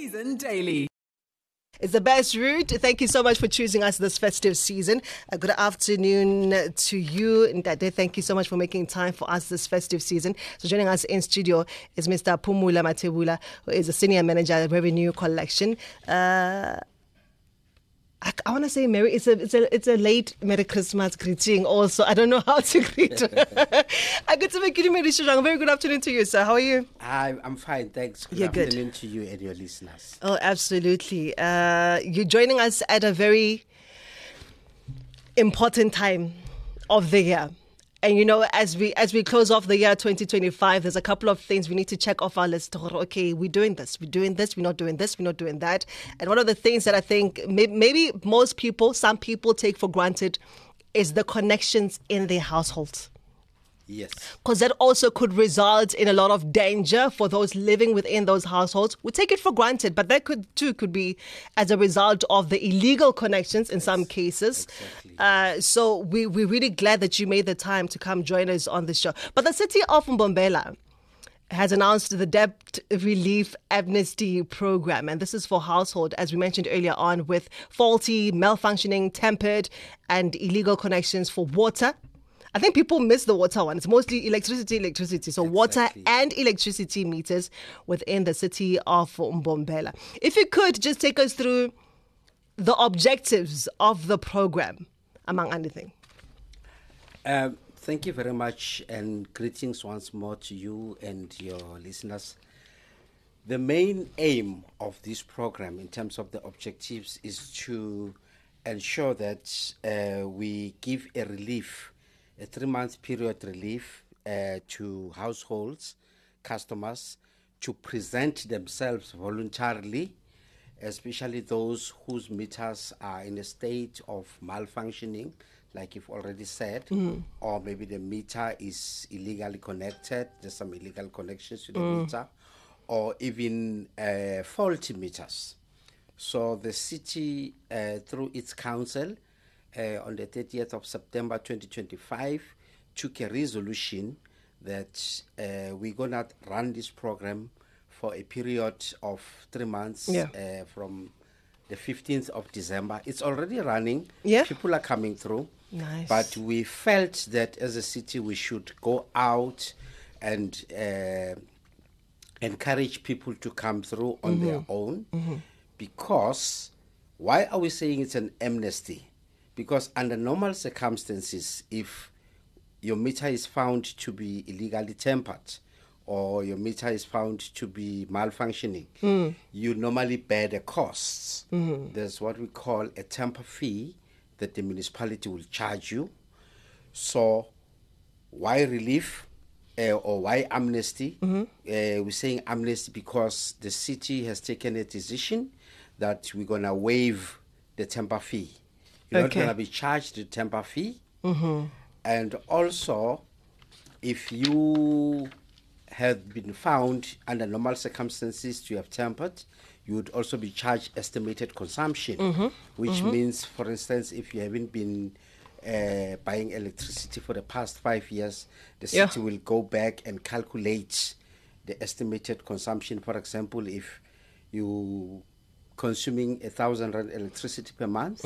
Season Daily. It's the best route. Thank you so much for choosing us this festive season. Good afternoon to you, Ndade. Thank you so much for making time for us this festive season. So joining us in studio is Mr. Phumula Mathebula, who is a senior manager at Revenue Collection. I want to say Merry. It's a late Merry Christmas greeting. Also, I don't know how to greet. I get to make you Merry Shirang. Very good afternoon to you, sir. How are you? I'm fine, thanks. Good afternoon to you and your listeners. Oh, absolutely. You're joining us at a very important time of the year. And, you know, as we close off the year 2025, there's a couple of things we need to check off our list. Okay, we're doing this, we're not doing this, we're not doing that. And one of the things that I think maybe some people take for granted is the connections in their households. Yes. Because that also could result in a lot of danger for those living within those households. We take it for granted, but that could be as a result of the illegal connections in some cases. Exactly. So we're really glad that you made the time to come join us on the show. But the city of Mbombela has announced the debt relief amnesty program. And this is for household, as we mentioned earlier on, with faulty, malfunctioning, tempered and illegal connections for water. I think people miss the water one. It's mostly electricity. So exactly. Water and electricity meters within the city of Mbombela. If you could just take us through the objectives of the program, among anything. Thank you very much, and greetings once more to you and your listeners. The main aim of this program in terms of the objectives is to ensure that we give a 3-month period relief to households, customers, to present themselves voluntarily, especially those whose meters are in a state of malfunctioning, like you've already said, or maybe the meter is illegally connected, there's some illegal connections to the meter, or even faulty meters. So the city, through its council, on the 30th of September 2025, took a resolution that we're going to run this program for a period of 3 months from the 15th of December. It's already running. Yeah. People are coming through. Nice. But we felt that as a city we should go out and encourage people to come through on their own. Because, why are we saying it's an amnesty? Because under normal circumstances, if your meter is found to be illegally tempered or your meter is found to be malfunctioning, you normally bear the costs. There's what we call a temper fee that the municipality will charge you. So why relief or why amnesty? We're saying amnesty because the city has taken a decision that we're going to waive the temper fee. You're not going to be charged the temper fee. And also, if you have been found under normal circumstances to have tempered, you would also be charged estimated consumption, which means, for instance, if you haven't been buying electricity for the past 5 years, the city will go back and calculate the estimated consumption. For example, if you consuming 1,000 rand electricity per month,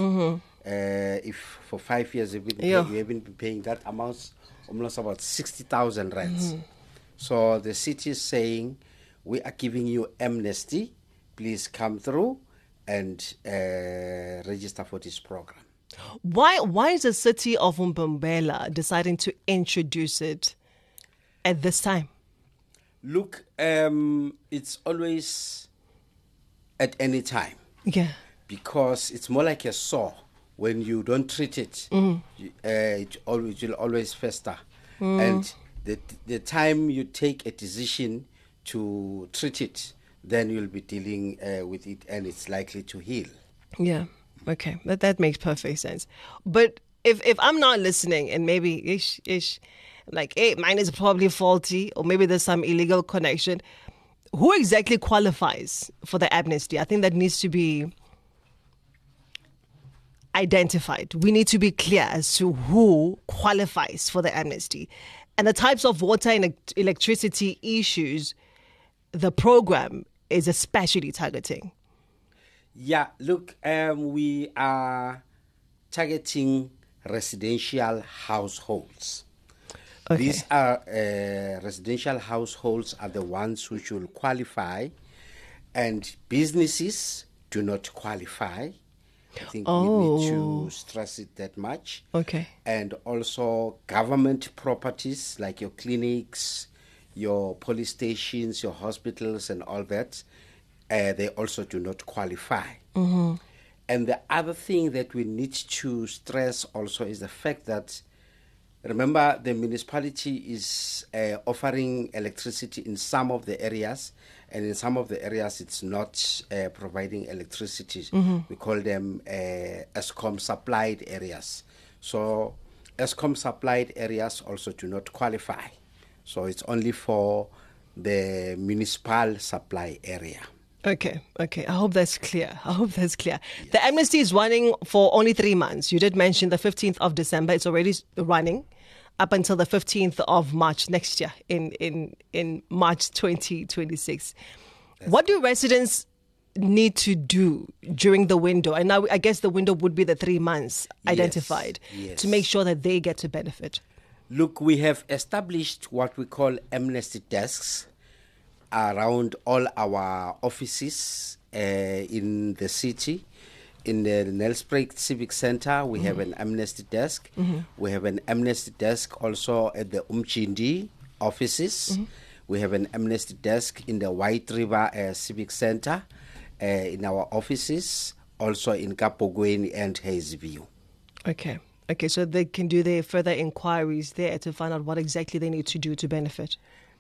if for 5 years you haven't been paying that amount, almost about 60,000 rands. So the city is saying, we are giving you amnesty. Please come through and register for this program. Why is the city of Mbombela deciding to introduce it at this time? Look, it's always at any time. Yeah. Because it's more like a sore. When you don't treat it, it will always fester. And the time you take a decision to treat it, then you'll be dealing with it and it's likely to heal. Yeah. Okay. That makes perfect sense. But if I'm not listening and maybe like, hey, mine is probably faulty or maybe there's some illegal connection, who exactly qualifies for the amnesty? I think that needs to be identified. We need to be clear as to who qualifies for the amnesty. And the types of water and electricity issues the program is especially targeting? Yeah, look, we are targeting residential households. Okay. These are residential households are the ones which will qualify, and businesses do not qualify. I think we need to stress it that much. Okay. And also government properties like your clinics, your police stations, your hospitals, and all that, they also do not qualify. And the other thing that we need to stress also is the fact that, remember, the municipality is offering electricity in some of the areas, and in some of the areas it's not providing electricity. We call them ESCOM supplied areas. So ESCOM supplied areas also do not qualify. So it's only for the municipal supply area. Okay. I hope that's clear. Yes. The amnesty is running for only 3 months. You did mention the 15th of December. It's already running up until the 15th of March next year in March 2026. What do residents need to do during the window? And now I guess the window would be the 3 months identified to make sure that they get to benefit. Look, we have established what we call amnesty desks around all our offices in the city. In the Nelspruit Civic Center, we have an amnesty desk. We have an amnesty desk also at the Umchindi offices. We have an amnesty desk in the White River Civic Center in our offices, also in Kapogweni and Hazyview. Okay, so they can do their further inquiries there to find out what exactly they need to do to benefit.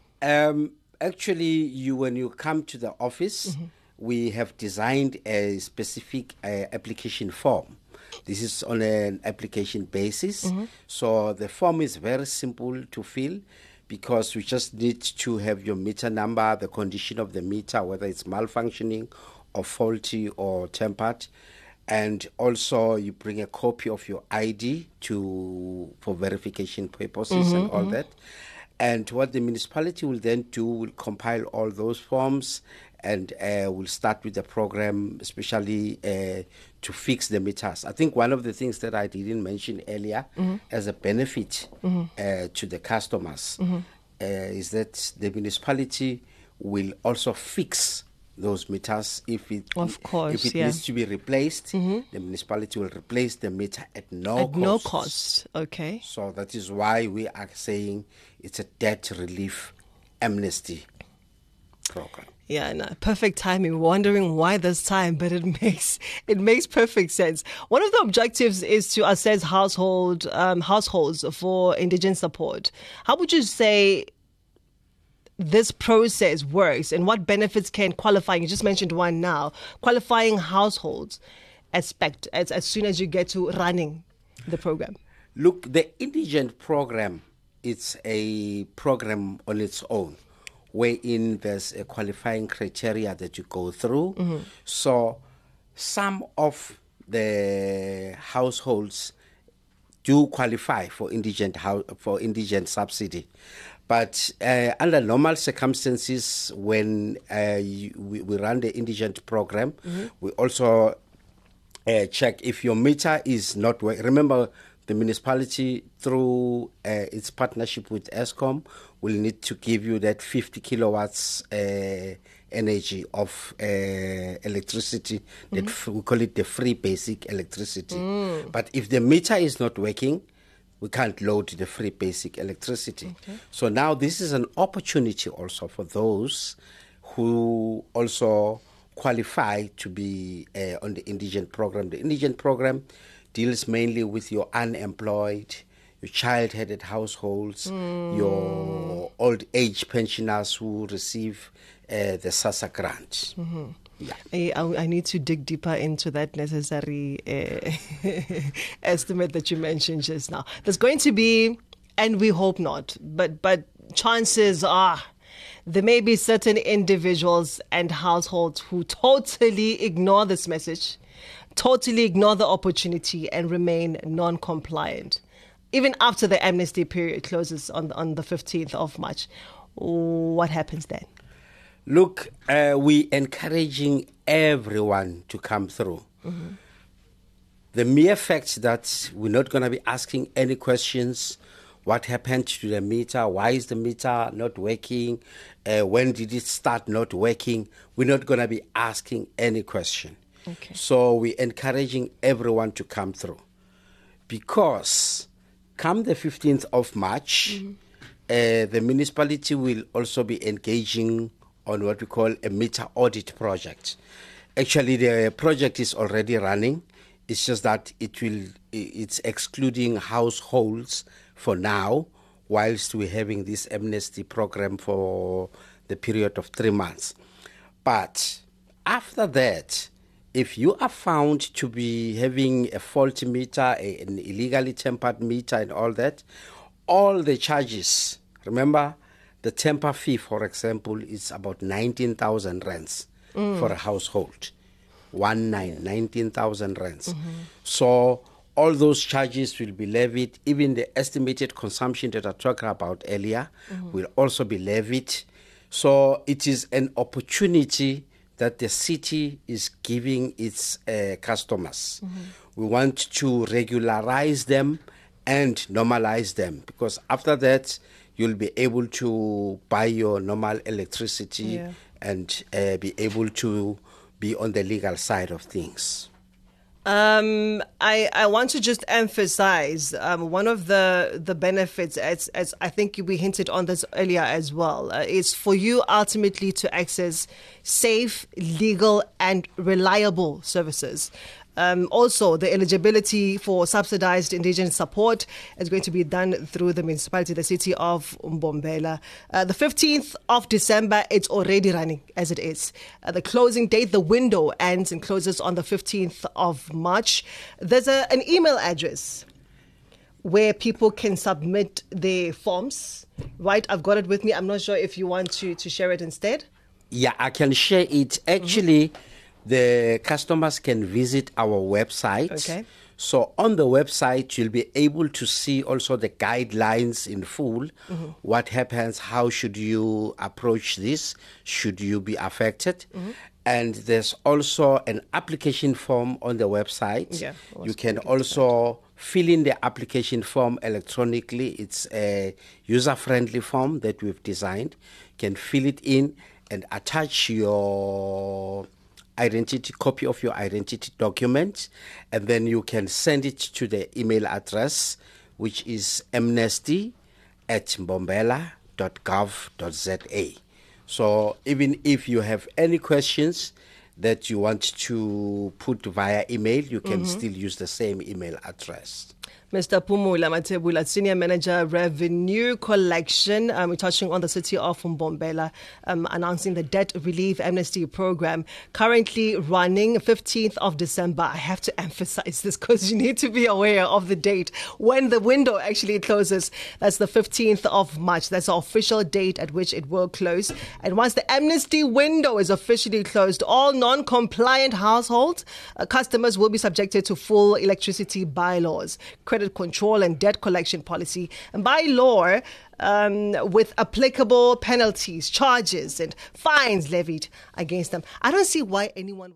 Actually, when you come to the office, we have designed a specific application form. This is on an application basis. So the form is very simple to fill because we just need to have your meter number, the condition of the meter, whether it's malfunctioning or faulty or tempered. And also you bring a copy of your ID for verification purposes and all that. And what the municipality will then do will compile all those forms and we'll start with the program, especially to fix the meters. I think one of the things that I didn't mention earlier as a benefit to the customers is that the municipality will also fix those meters if it needs to be replaced. The municipality will replace the meter at no cost. Okay. So that is why we are saying it's a debt relief amnesty program. Yeah, no, perfect timing. Wondering why this time, but it makes perfect sense. One of the objectives is to assess households for indigent support. How would you say this process works, and what benefits can qualifying? You just mentioned one now, qualifying households expect as soon as you get to running the program. Look, the indigent program, it's a program on its own, wherein there's a qualifying criteria that you go through. So some of the households do qualify for indigent subsidy. But under normal circumstances, when we run the indigent program, we also check if your meter is not working. Remember, the municipality, through its partnership with ESCOM, will need to give you that 50 kilowatts energy of electricity. That we call it the free basic electricity. But if the meter is not working, we can't load the free basic electricity. So now this is an opportunity also for those who also qualify to be on the indigent program. The indigent program deals mainly with your unemployed, your child-headed households, your old age pensioners who receive the SASSA grant. I need to dig deeper into that necessary estimate that you mentioned just now. There's going to be, and we hope not, but chances are there may be certain individuals and households who totally ignore this message, totally ignore the opportunity, and remain non-compliant, even after the amnesty period closes on the 15th of March. What happens then? Look, we encouraging everyone to come through. Mm-hmm. The mere fact that we're not going to be asking any questions, what happened to the meter, why is the meter not working, when did it start not working, we're not going to be asking any question. Okay. So we're encouraging everyone to come through. Because come the 15th of March, the municipality will also be engaging on what we call a meter audit project. Actually, the project is already running. It's just that it's excluding households for now, whilst we're having this amnesty program for the period of 3 months. But after that, if you are found to be having a faulty meter, an illegally tempered meter and all that, all the charges, remember the temper fee, for example, is about 19,000 rands for a household. 19,000 rands. Mm-hmm. So all those charges will be levied. Even the estimated consumption that I talked about earlier will also be levied. So it is an opportunity that the city is giving its customers. Mm-hmm. We want to regularize them and normalize them, because after that, you'll be able to buy your normal electricity and be able to be on the legal side of things. I want to just emphasize one of the benefits, as I think we hinted on this earlier as well, is for you ultimately to access safe, legal, and reliable services. Also, the eligibility for subsidized indigenous support is going to be done through the municipality, the city of Mbombela. The 15th of December, it's already running as it is. The closing date, the window ends and closes on the 15th of March. There's an email address where people can submit their forms, right? I've got it with me. I'm not sure if you want to share it instead. Yeah, I can share it. Actually, the customers can visit our website. Okay. So on the website, you'll be able to see also the guidelines in full. Mm-hmm. What happens, how should you approach this, should you be affected. Mm-hmm. And there's also an application form on the website. Yeah, you can also fill in the application form electronically. It's a user-friendly form that we've designed. You can fill it in and attach your copy of your identity document, and then you can send it to the email address, which is amnesty@mbombela.gov.za. So even if you have any questions that you want to put via email, you can still use the same email address. Mr. Phumula Mathebula, Senior Manager, Revenue Collection. We're touching on the city of Mbombela, announcing the Debt Relief Amnesty Program, currently running 15th of December. I have to emphasize this because you need to be aware of the date when the window actually closes. That's the 15th of March. That's the official date at which it will close. And once the amnesty window is officially closed, all non-compliant households, customers will be subjected to full electricity bylaws, credit control and debt collection policy, and by law, with applicable penalties, charges, and fines levied against them. I don't see why anyone